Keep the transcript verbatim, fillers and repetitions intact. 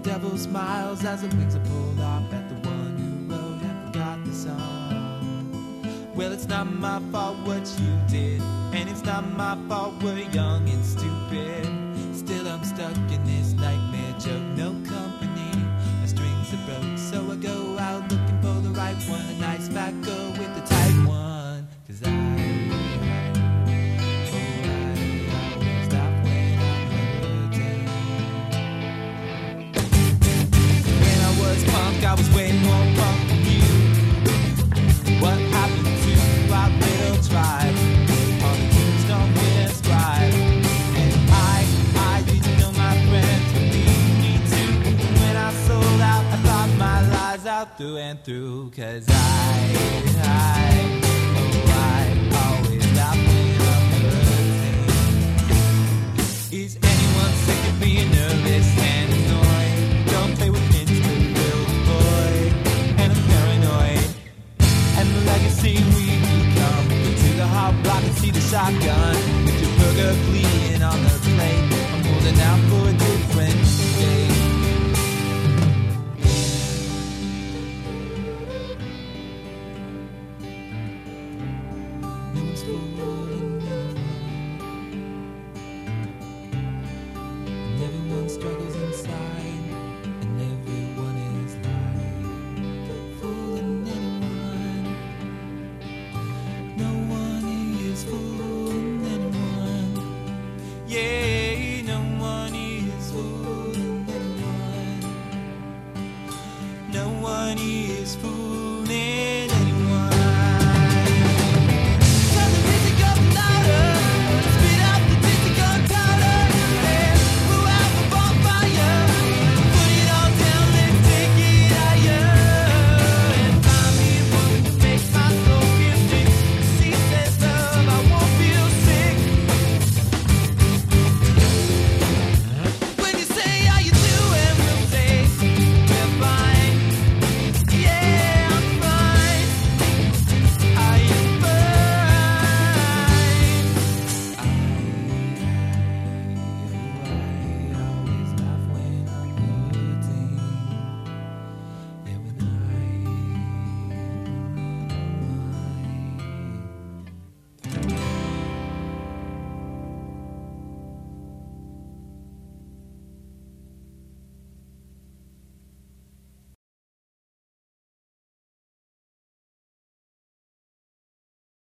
devil smiles as the wings are pulled off at the one who wrote and forgot the song. Well, it's not my fault what you did, and it's not my fault we're young and stupid. Still I'm stuck in this nightmare joke, no company, my strings are broke. So I go out looking for the right one, a nice fat girl with the tight one. Cause I I was way more punk than you. What happened to our little tribe on the Tombstone Winners Drive? And I, I didn't know my friends would leave me too. When I sold out, I thought my lies out through and through. Cause I, I, oh I always laugh when I'm hurting. Is anyone sick of being nervous and annoyed? Don't play with kids. And the legacy we become. To the hot block and see the shotgun with your burger bleeding on the plate. I'm holding out for a different day. No one's fooling anyone, and everyone struggles inside, and everyone is lying, fooling anyone. No one is fooling anyone. Yeah, no one is fooling anyone. No one is fooling